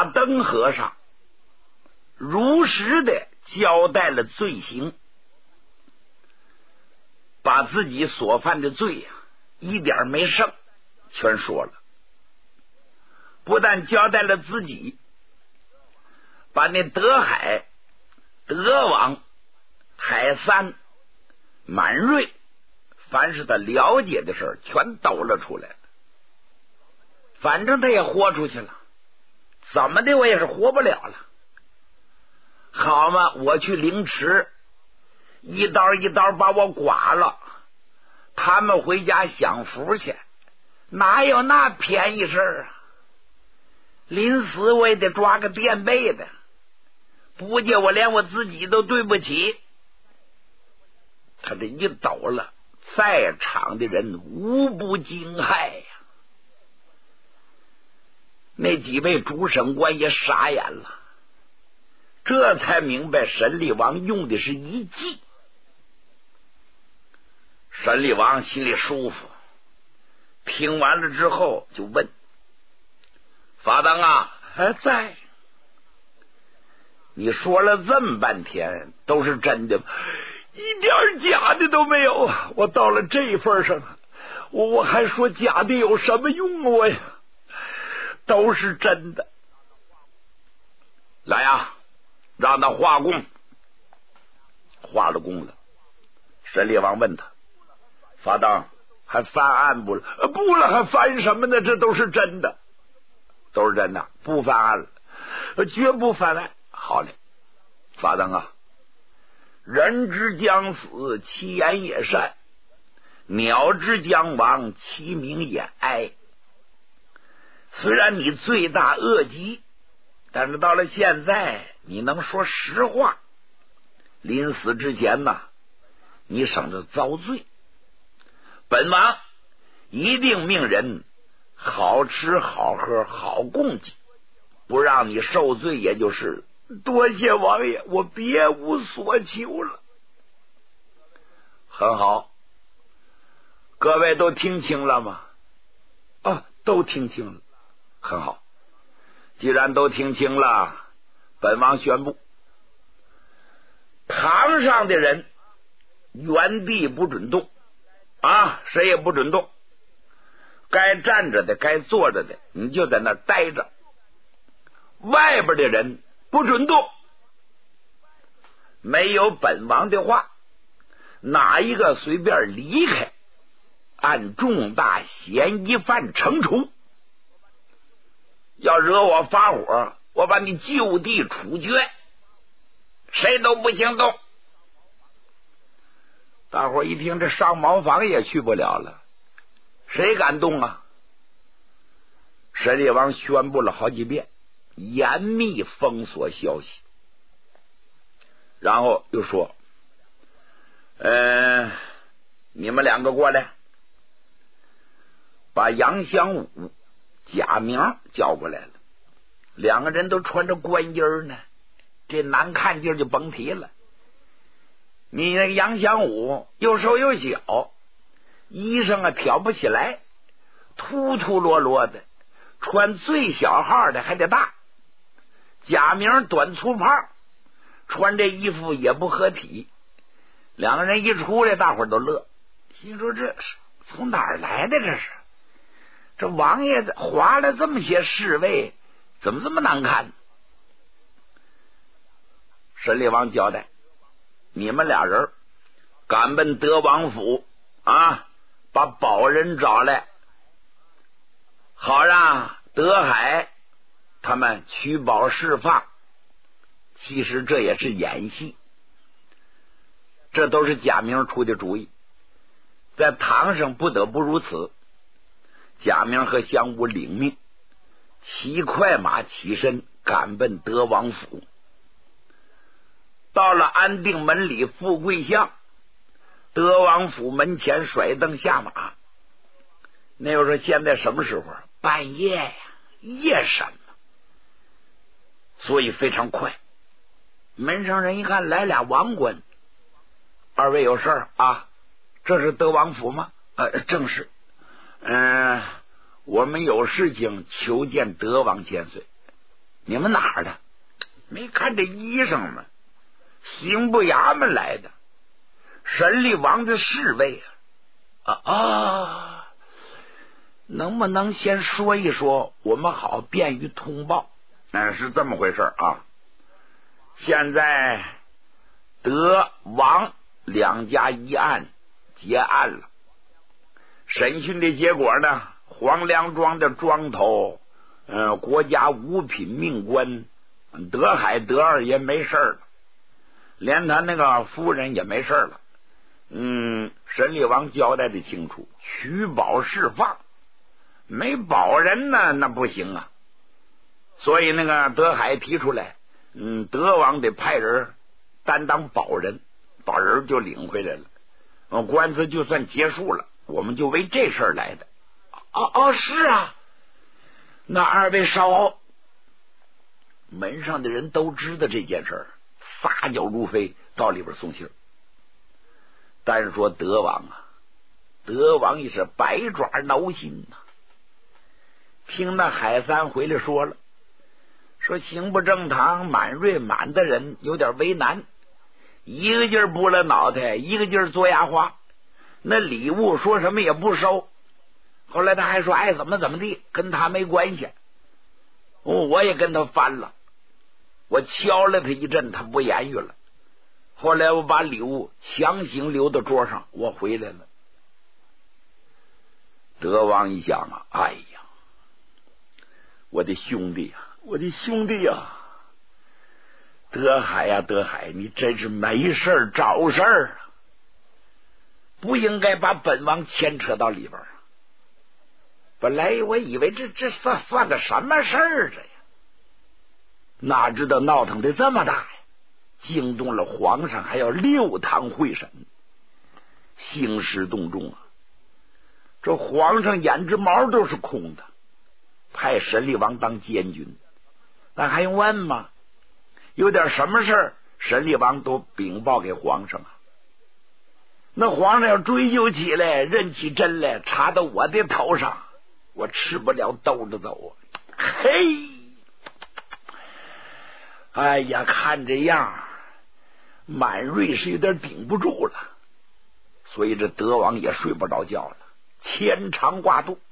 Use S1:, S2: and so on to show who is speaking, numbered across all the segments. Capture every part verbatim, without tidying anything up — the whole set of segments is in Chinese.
S1: 大灯和尚如实的交代了罪行，把自己所犯的罪呀、啊、一点没剩全说了，不但交代了自己，把那德海、德王、海三、满瑞凡是他了解的事儿全抖了出来了。反正他也豁出去了，怎么的我也是活不了了。好嘛，我去凌迟，一刀一刀把我剐了，他们回家享福去，哪有那便宜事儿啊？临死我也得抓个垫背的，不介我连我自己都对不起。他这一抖了，在场的人无不惊骇呀、啊。那几位主审官也傻眼了，这才明白审理王用的是一计。审理王心里舒服，听完了之后就问法当啊，还在？你说了这么半天都是真的吗？一点假的都没有啊！我到了这份上，我我还说假的有什么用啊？我呀，都是真的。来呀，让他画供。画了供了。审理王问他：法当还翻案不了？不了，还翻什么呢？这都是真的，都是真的，不翻案了，绝不翻案。好嘞，法当啊，人之将死，其言也善；鸟之将亡，其鸣也哀。虽然你罪大恶极，但是到了现在，你能说实话。临死之前呢，你省着遭罪。本王一定命人好吃好喝好供给，不让你受罪，也就是了。多谢王爷，我别无所求了。很好，各位都听清了吗？啊，都听清了。很好，既然都听清了，本王宣布，堂上的人原地不准动啊，谁也不准动。该站着的，该坐着的，你就在那待着。外边的人不准动，没有本王的话，哪一个随便离开，按重大嫌疑犯惩处。要惹我发火，我把你就地处决，谁都不行动。大伙一听，这上茅房也去不了了，谁敢动啊？审理王宣布了好几遍，严密封锁消息，然后又说：“呃，你们两个过来，把杨祥武、贾明叫过来了。两个人都穿着官衣呢，这难看劲就甭提了。你那个杨祥武又瘦又小，衣裳啊挑不起来，秃秃罗罗的，穿最小号的还得大。贾明短粗胖，穿这衣服也不合体。两个人一出来，大伙儿都乐，心说这是从哪儿来的？这是这王爷划了这么些侍卫，怎么这么难看？审理王交代，你们俩人赶奔德王府啊，把保人找来，好让德海他们取保释放。其实这也是演戏，这都是贾明出的主意，在堂上不得不如此。贾明和襄武领命，骑快马起身赶奔德王府。到了安定门里富贵巷，德王府门前甩灯下马。那又说现在什么时候？半夜呀，夜审嘛，所以非常快。门上人一看来俩王官，二位有事儿啊？这是德王府吗？呃，正是。嗯、呃，我们有事情求见德王千岁。 你们哪儿的？没看这衣裳吗？刑部衙门来的，审理王的侍卫啊！啊啊！能不能先说一说，我们好便于通报？嗯，是这么回事啊。现在德王两家一案结案了，审讯的结果呢，黄梁庄的庄头，呃，国家五品命官德海德二爷没事了，连他那个夫人也没事了。嗯，审理王交代的清楚，取保释放，没保人呢，那不行啊。所以那个德海提出来，嗯，德王得派人担当保人，把人就领回来了。呃，官司就算结束了，我们就为这事儿来的。哦哦，是啊。那二位稍后，门上的人都知道这件事儿，撒脚如飞到里边送信。单说德王啊，德王也是百爪挠心呐、啊。听那海三回来说了，说刑部正堂满瑞满的人有点为难，一个劲儿拨了脑袋，一个劲儿做牙花，那礼物说什么也不收。后来他还说爱怎么怎么地，跟他没关系。哦，我也跟他翻了，我敲了他一阵，他不言语了。后来我把礼物强行留到桌上，我回来了。德王一想啊，哎呀，我的兄弟呀、啊，我的兄弟呀、啊，德海呀、啊，德海，你真是没事找事儿啊，不应该把本王牵扯到里边啊。本来我以为这这算算个什么事儿这呀，哪知道闹腾的这么大呀，惊动了皇上，还要六堂会审，兴师动众啊！这皇上眼直毛都是空的，派审理王当监军，那还用问吗？有点什么事儿，审理王都禀报给皇上啊。那皇上要追究起来，认起真来，插到我的头上，我吃不了兜着走啊！嘿，哎呀，看这样，满瑞是有点顶不住了，所以这德王也睡不着觉了，牵肠挂肚。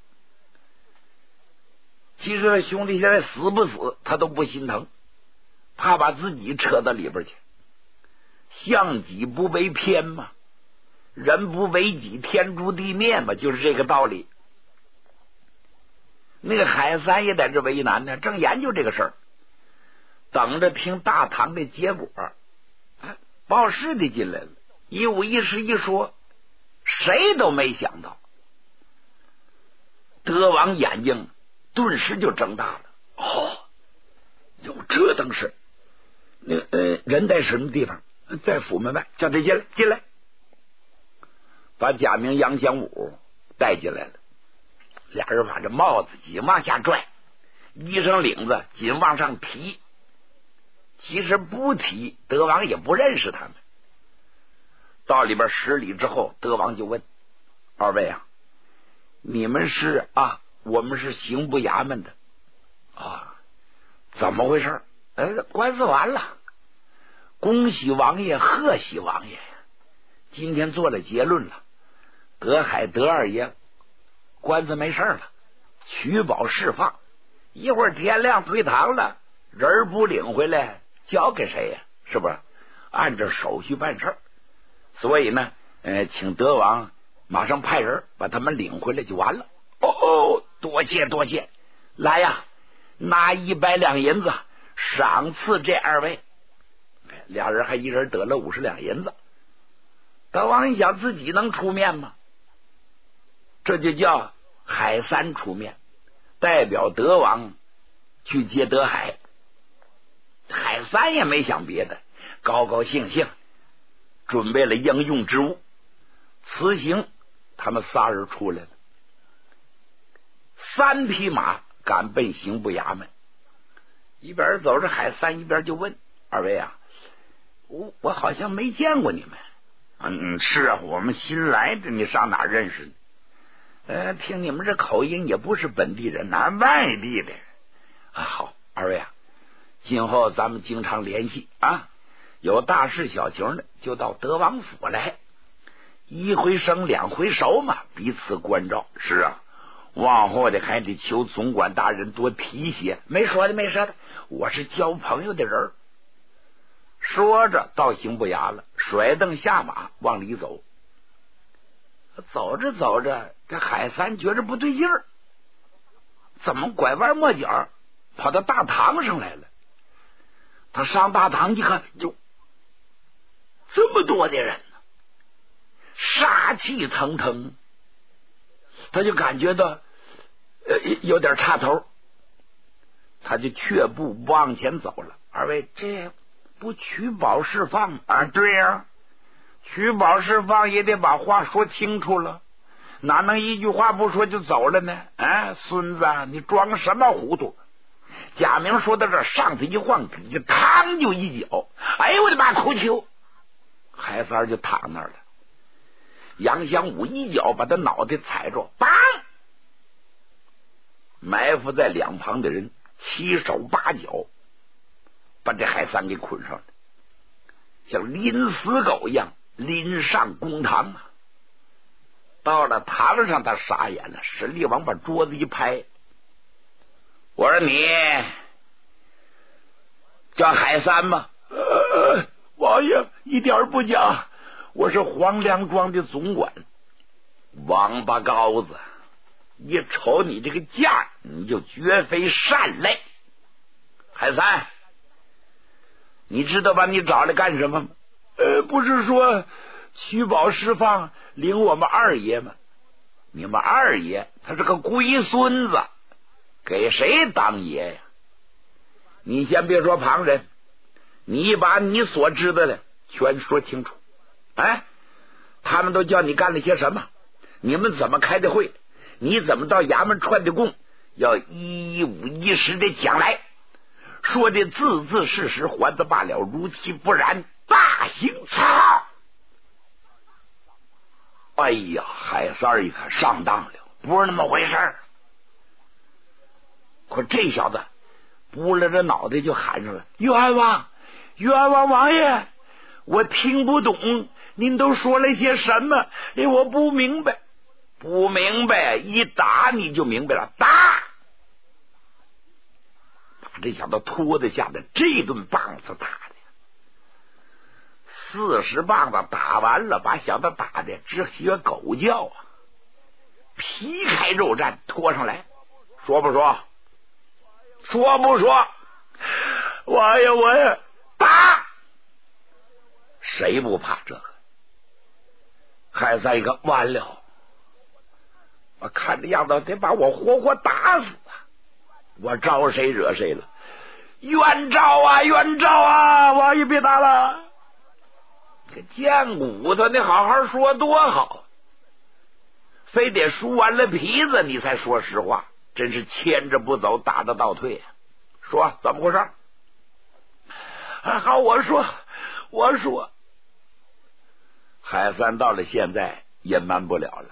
S1: 其实他兄弟现在死不死，他都不心疼，怕把自己扯到里边去。向己不为偏嘛，人不为己，天诛地灭嘛，就是这个道理。那个海三也在这为难呢，正研究这个事儿，等着听大堂的结果。啊，报事的进来了，一五一十一说，谁都没想到。德王眼睛顿时就睁大了。哦，有这等事？那呃，人在什么地方？在府门外，叫他进来，进来。把贾明、杨祥武带进来了。俩人把这帽子紧往下拽，衣裳领子紧往上提。其实不提，德王也不认识他们。到里边十里之后，德王就问二位啊，你们是啊？我们是刑部衙门的啊？怎么回事？哎，官司完了，恭喜王爷，贺喜王爷呀！今天做了结论了，德海德二爷官司没事了，取保释放，一会儿天亮推堂了，人不领回来交给谁呀？是不是按照手续办事儿？所以呢，呃，请德王马上派人把他们领回来就完了。哦哦，多谢多谢，来呀，拿一百两银子赏赐这二位。俩人还一人得了五十两银子。德王一想，自己能出面吗？这就叫海三出面，代表德王去接德海。海三也没想别的，高高兴兴准备了应用之物。此行他们仨人出来了，三匹马赶奔刑部衙门。一边走着，海三一边就问二位啊，我我好像没见过你们。嗯，是啊，我们新来的，你上哪认识呢？呃，听你们这口音也不是本地人，哪外地的啊？好，二位啊， 今后咱们经常联系啊，有大事小情的就到德王府来，一回生两回熟嘛，彼此关照。是啊，往后的还得求总管大人多提携。没说的没说的，我是交朋友的人。说着倒行不衙了，甩蹬下马往里走。走着走着，这海三觉着不对劲儿，怎么拐弯抹角跑到大堂上来了？他上大堂一看，哟，这么多的人呢，杀气腾腾，他就感觉到呃有点差头，他就却步往前走了。二位，这不取保释放啊？对呀、啊，取保释放也得把话说清楚了，哪能一句话不说就走了呢？哎，孙子，你装什么糊涂？贾明说到这儿，上头一晃，底下嘡就一脚，哎呦我的妈，哭球！海三就躺那儿了。杨祥武一脚把他脑袋踩着，梆！埋伏在两旁的人七手八脚把这海三给捆上了，像拎死狗一样拎上公堂啊！到了堂上，他傻眼了。沈厉王把桌子一拍，我说你叫海三吗？呃，王爷一点不假，我是黄梁庄的总管。王八羔子，一瞅你这个价，你就绝非善类。海三，你知道把你找来干什么吗？呃，不是说取保释放领我们二爷吗？你们二爷他是个龟孙子，给谁当爷呀？你先别说旁人，你把你所知道的全说清楚。哎，他们都叫你干了些什么？你们怎么开的会？你怎么到衙门串的供？要一五一十的讲来，说的字字事实，还则罢了，如其不然，大刑操！哎呀，海三儿一看上当了，不是那么回事儿。可这小子拨了着脑袋就喊上了：“冤枉，冤枉王爷！我听不懂您都说了些什么，哎，我不明白，不明白，一打你就明白了，打！”把这小子拖得下的这顿棒子打的，四十棒子打完了，把小子打的直学狗叫啊！皮开肉绽，拖上来，说不说？说不说？王爷，我也打！谁不怕这个？海三一个完了，我看这样子得把我活活打死啊！我招谁惹谁了？冤招啊，冤招啊！王爷别打了，这贱骨头，你好好说多好，非得输完了皮子你才说实话，真是牵着不走，打得倒退。说怎么回事？啊，好，我说，我说，海三到了现在隐瞒不了了，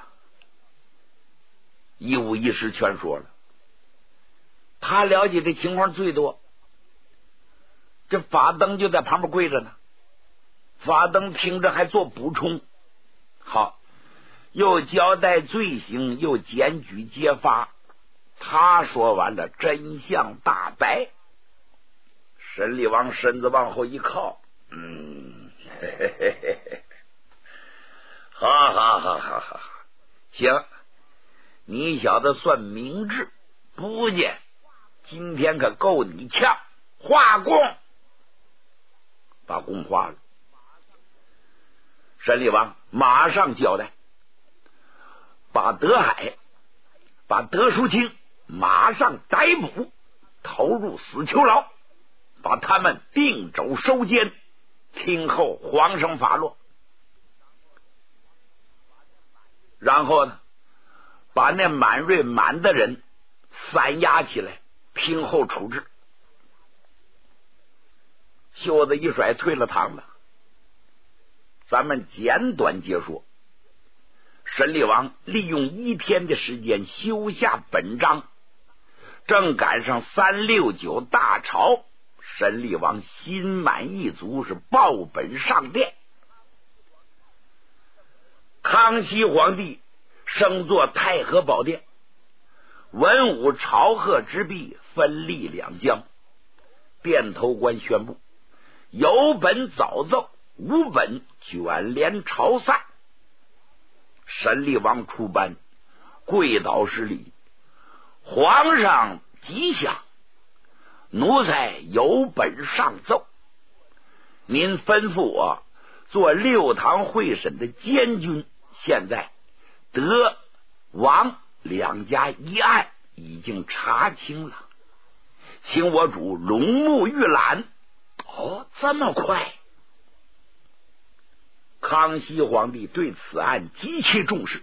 S1: 一五一十全说了。他了解的情况最多，这法灯就在旁边跪着呢。法灯听着还做补充，好，又交代罪行，又检举揭发。他说完了，真相大白。沈厉王身子往后一靠，嗯，嘿嘿嘿嘿嘿，好好好好好，行，你小子算明智，不见今天可够你呛，画供，把供画了。沈厉王马上交代，把德海、把德叔清马上逮捕，投入死囚牢，把他们定州收监，听候皇上发落。然后呢，把那满瑞满的人三押起来，听候处置。袖子一甩，退了堂了。咱们简短截说，沈厉王利用一天的时间修下本章，正赶上三六九大潮， 沈厉王心满意足，是报本上殿。康熙皇帝升坐太和宝殿，文武朝贺之毕，分立两江。殿头官宣布，有本早奏，无本卷帘朝散。沈厉王出班，跪倒施礼，皇上吉祥，奴才有本上奏，您吩咐我做六堂会审的监军，现在德王两家一案已经查清了，请我主龙目预览。哦，这么快？康熙皇帝对此案极其重视，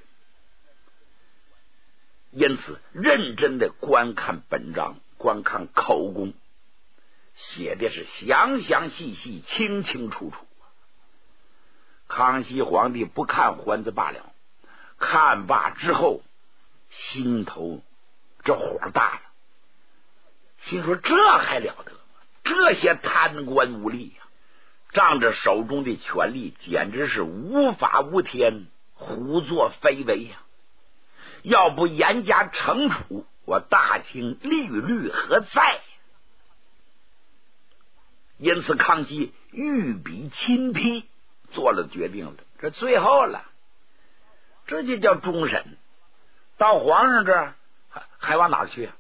S1: 因此认真的观看本章，观看口供，写的是详详细细，清清楚楚。康熙皇帝不看还子罢了，看罢之后心头这火大了，心说这还了得，这些贪官污吏呀、啊，仗着手中的权力，简直是无法无天，胡作非为呀、啊！要不严加惩处，我大清利率何在？因此康熙御笔亲批，做了决定了。这最后了，这就叫终审。到皇上这儿还还往哪去、啊？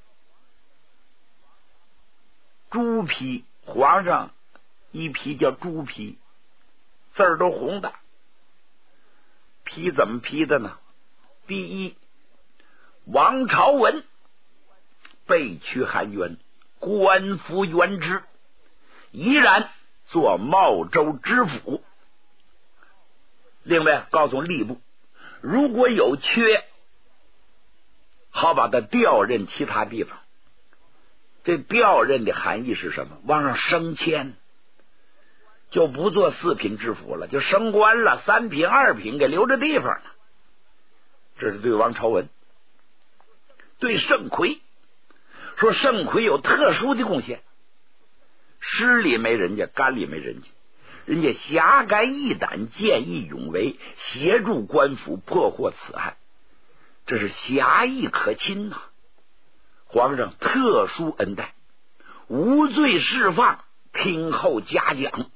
S1: 朱批，皇上一批叫朱批，字儿都红的。批怎么批的呢？第一，王朝文被驱含冤，官复原职，依然做茂州知府。另外告诉吏部，如果有缺，好把他调任其他地方。这调任的含义是什么？往上升迁，就不做四品知府了，就升官了，三品二品给留着地方了。这是对王朝文。对盛奎说，盛奎有特殊的贡献，诗里没人家，肝里没人家，人家侠肝义胆，见义勇为，协助官府破获此案，这是侠义可亲呐、啊。皇上特殊恩待，无罪释放，听候嘉奖。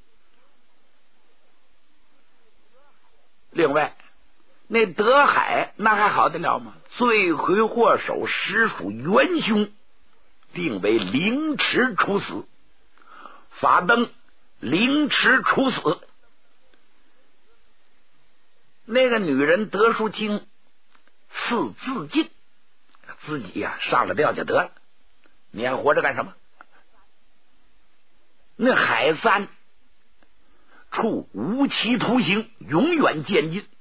S1: 另外那德海那还好得了吗？罪魁祸首实属元凶，定为凌迟处死，法登凌迟处死。那个女人德淑清赐自尽，自己呀、啊、上了吊就得了，你还活着干什么？那海三处无期徒刑，永远监禁。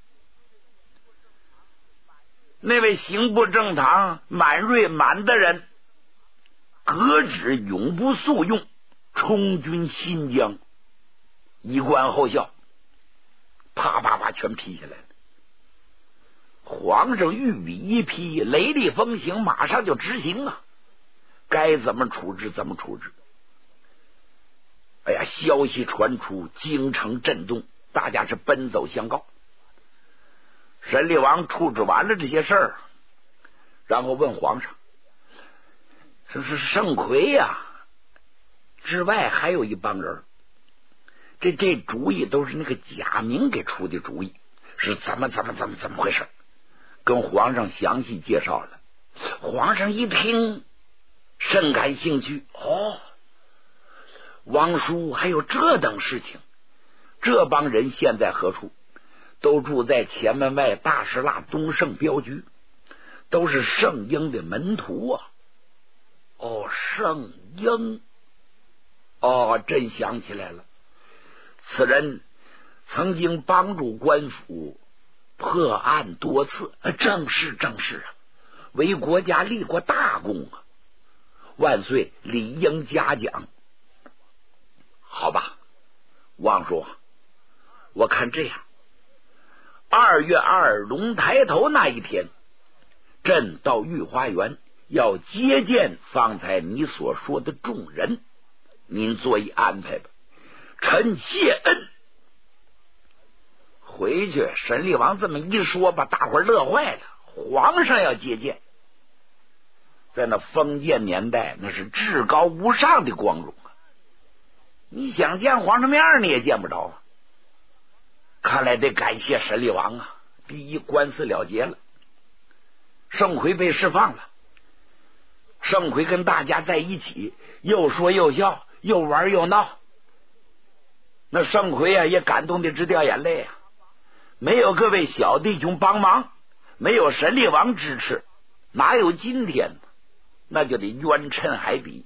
S1: 那位刑部正堂满瑞满的人，革职永不诉用，充军新疆，以观后效。啪啪啪全批下来了。皇上御笔一批，雷厉风行，马上就执行啊！该怎么处置怎么处置。哎呀，消息传出，京城震动，大家是奔走相告。沈厉王处置完了这些事儿，然后问皇上：“说是盛奎呀、啊，之外还有一帮人，这这主意都是那个贾明给出的主意，是怎么怎么怎么怎么回事？”跟皇上详细介绍了。皇上一听，甚感兴趣。哦，王叔还有这等事情？这帮人现在何处？都住在前门外大石蜡东盛镖局，都是圣婴的门徒啊。哦，圣婴，哦，真想起来了，此人曾经帮助官府破案多次，正是正是啊，为国家立过大功啊，万岁理应嘉奖。好吧，王叔，我看这样，二月二龙抬头那一天，朕到御花园要接见方才你所说的众人， 您做一安排吧，臣谢恩。回去，沈厉王这么一说，把大伙儿乐坏了。皇上要接见，在那封建年代，那是至高无上的光荣啊！你想见皇上面，你也见不着啊！看来得感谢沈厉王啊！第一，官司了结了，盛奎被释放了。盛奎跟大家在一起，又说又笑，又玩又闹。那盛奎啊，也感动的直掉眼泪啊！没有各位小弟兄帮忙，没有沈厉王支持，哪有今天呢？那就得冤沉海底。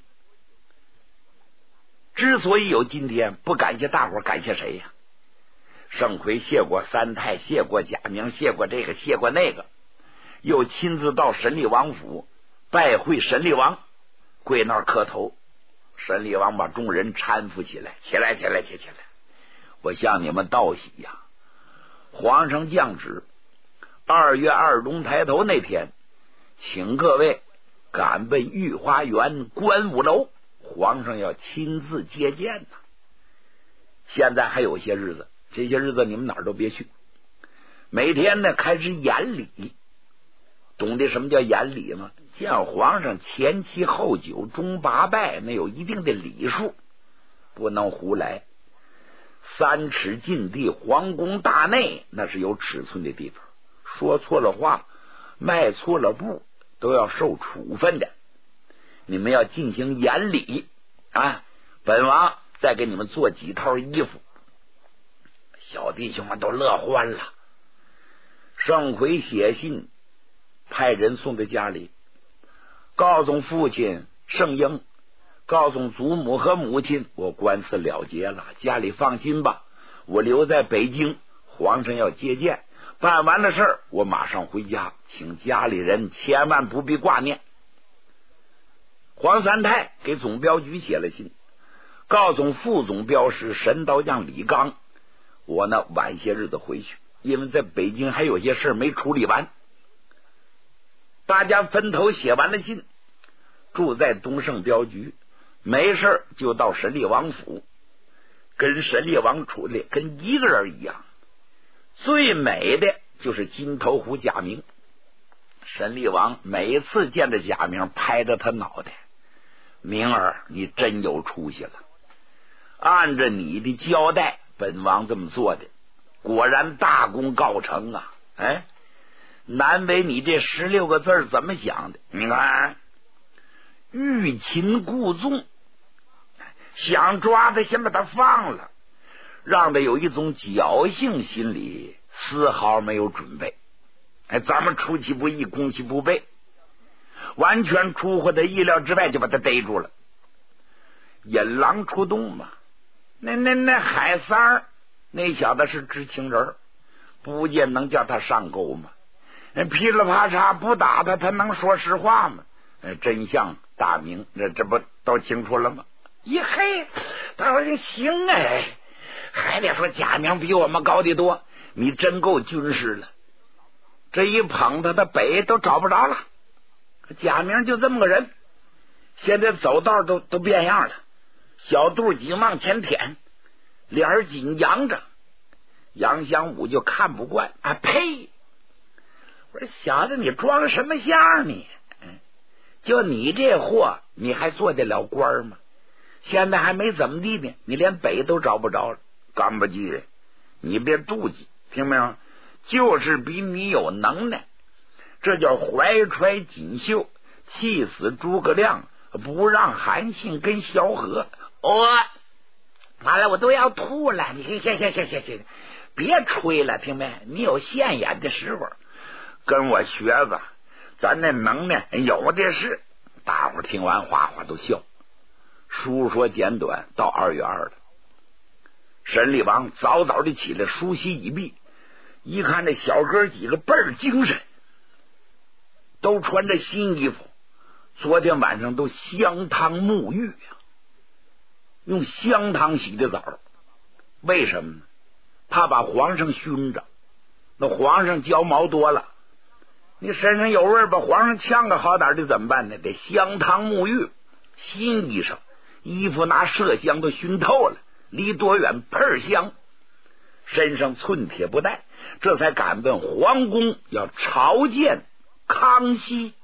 S1: 之所以有今天，不感谢大伙，感谢谁呀？盛奎谢过三太，谢过贾明，谢过这个，谢过那个，又亲自到沈厉王府拜会沈厉王，跪那儿磕头。沈厉王把众人搀扶起来，起来，起来，起起来！我向你们道喜呀！皇上降旨，二月二龙抬头那天，请各位赶奔御花园观武楼，皇上要亲自接见呢。现在还有些日子，这些日子你们哪儿都别去，每天呢开始演礼。懂得什么叫演礼吗？见皇上前七后九中八拜，那有一定的礼数，不能胡来。三尺禁地，皇宫大内那是有尺寸的地方，说错了话，迈错了步，都要受处分的。你们要进行严礼啊！本王再给你们做几套衣服。小弟兄们都乐欢了。盛奎写信派人送到家里，告诉父亲盛英，告诉祖母和母亲，我官司了结了，家里放心吧，我留在北京，皇上要接见，办完了事儿我马上回家，请家里人千万不必挂念。黄三太给总镖局写了信，告诉副总镖师神刀匠李刚，我呢晚些日子回去，因为在北京还有些事没处理完。大家分头写完了信，住在东胜镖局，没事就到沈厉王府，跟沈厉王处理跟一个人一样。最美的就是金头虎贾明，沈厉王每次见着贾明，拍着他脑袋，明儿你真有出息了，按着你的交代，本王这么做的，果然大功告成啊！哎，难为你这十六个字怎么想的？你看，欲擒故纵，想抓他，先把他放了，让他有一种侥幸心理，丝毫没有准备。哎，咱们出其不意，攻其不备，完全出乎他意料之外，就把他逮住了。引狼出洞嘛，那那那海三儿那小子是知情人，不见能叫他上钩吗？噼里啪嚓不打他，他能说实话吗？真相大明，这这不都清楚了吗？一嘿，他说行哎，还得说贾明比我们高得多，你真够军师了。这一捧他，他北都找不着了。贾明就这么个人，现在走道都都变样了，小肚脊往前舔，脸紧扬着。杨香武就看不惯啊！呸！我说小子，你装什么相你？就你这货，你还做得了官吗？现在还没怎么地呢，你连北都找不着了。干不济，你别妒忌，听没有？就是比你有能耐，这叫怀揣锦绣，气死诸葛亮，不让韩信跟萧何。哦，完了，我都要吐了！你行行行行行行，别吹了，听没？你有现眼的时候，跟我学吧，咱那能耐有的是。大伙听完哗哗都笑。书说简短，到二月二了。沈厉王早早的起来梳洗已毕，一看这小哥几个倍儿精神，都穿着新衣服，昨天晚上都香汤沐浴呀、啊，用香汤洗的澡。为什么呢？怕把皇上熏着，那皇上焦毛多了，你身上有味儿，把皇上呛个好点的怎么办呢？得香汤沐浴，新衣裳衣服拿麝香都熏透了，离多远喷香，身上寸铁不带，这才赶奔皇宫，要朝见康熙。